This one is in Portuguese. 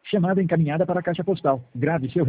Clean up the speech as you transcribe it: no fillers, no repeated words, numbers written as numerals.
Chamada encaminhada para a caixa postal. Grave seu